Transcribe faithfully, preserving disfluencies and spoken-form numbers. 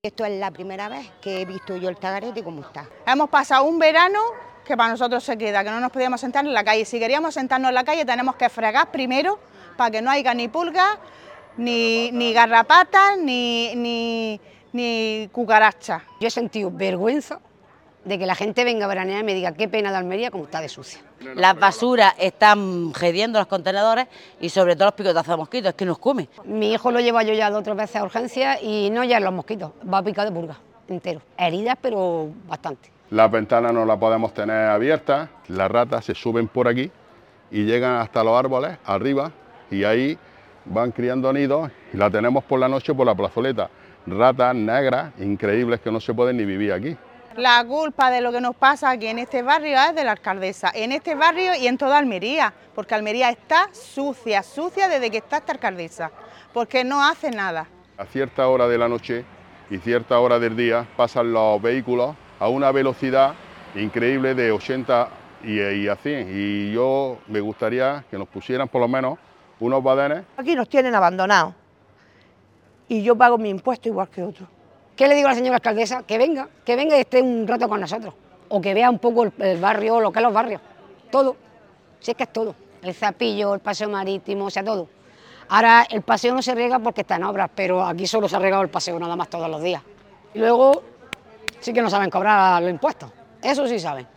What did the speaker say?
Esto es la primera vez que he visto yo el Tagarete como está. Hemos pasado un verano que para nosotros se queda, que no nos podíamos sentar en la calle. Si queríamos sentarnos en la calle tenemos que fregar primero para que no haya ni pulgas, ni, ni garrapatas, ni, ni, ni cucarachas. Yo he sentido vergüenza de que la gente venga a veranear y me diga qué pena de Almería como está de sucia. Las basuras están gediendo los contenedores y sobre todo los picotazos de mosquitos, es que nos come. Mi hijo lo lleva yo ya dos o tres veces a urgencias y no ya en los mosquitos, va picado de pulga entero. Heridas, pero bastante. Las ventanas no las podemos tener abiertas, las ratas se suben por aquí y llegan hasta los árboles, arriba, y ahí van criando nidos y la tenemos por la noche por la plazoleta. Ratas negras, increíbles, que no se pueden ni vivir aquí. La culpa de lo que nos pasa aquí en este barrio es de la alcaldesa, en este barrio y en toda Almería, porque Almería está sucia, sucia desde que está esta alcaldesa, porque no hace nada. A cierta hora de la noche y cierta hora del día pasan los vehículos a una velocidad increíble de ochenta y, y a cien, y yo me gustaría que nos pusieran por lo menos unos badenes. Aquí nos tienen abandonados y yo pago mi impuesto igual que otros. ¿Qué le digo a la señora alcaldesa? Que venga, que venga y esté un rato con nosotros, o que vea un poco el, el barrio, lo que es los barrios, todo, si es que es todo, el Zapillo, el paseo marítimo, o sea, todo. Ahora el paseo no se riega porque está en obras, pero aquí solo se ha regado el paseo nada más todos los días. Y luego sí que no saben cobrar los impuestos, eso sí saben.